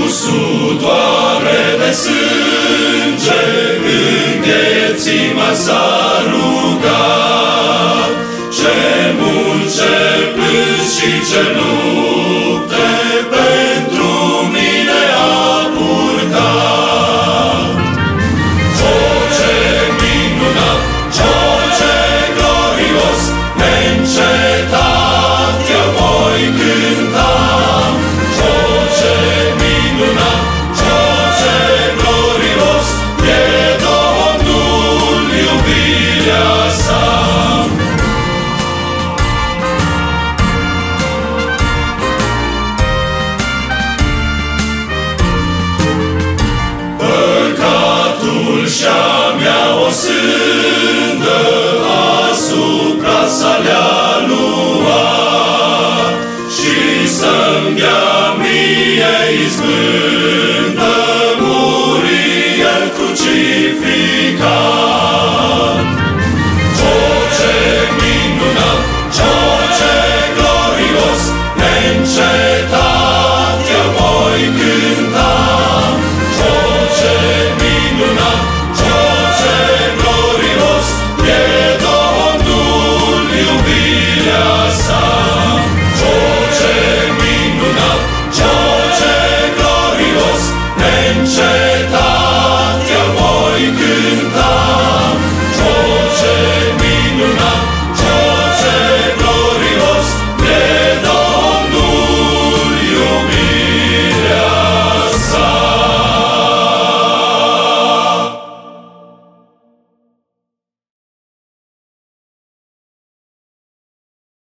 sudoare de sânge, înghețima s-a rugat. Ce munce plâns și ce lupte pentru mine a purtat. O, ce minunat, o, ce glorios, neîncetat eu voi cânta. O, ce minunat, o, ce glorios, e Domnul, iubirea sa. Păcatul și-a mea o sândă asupra sa le-a luat și să-mi dea mie izbândă.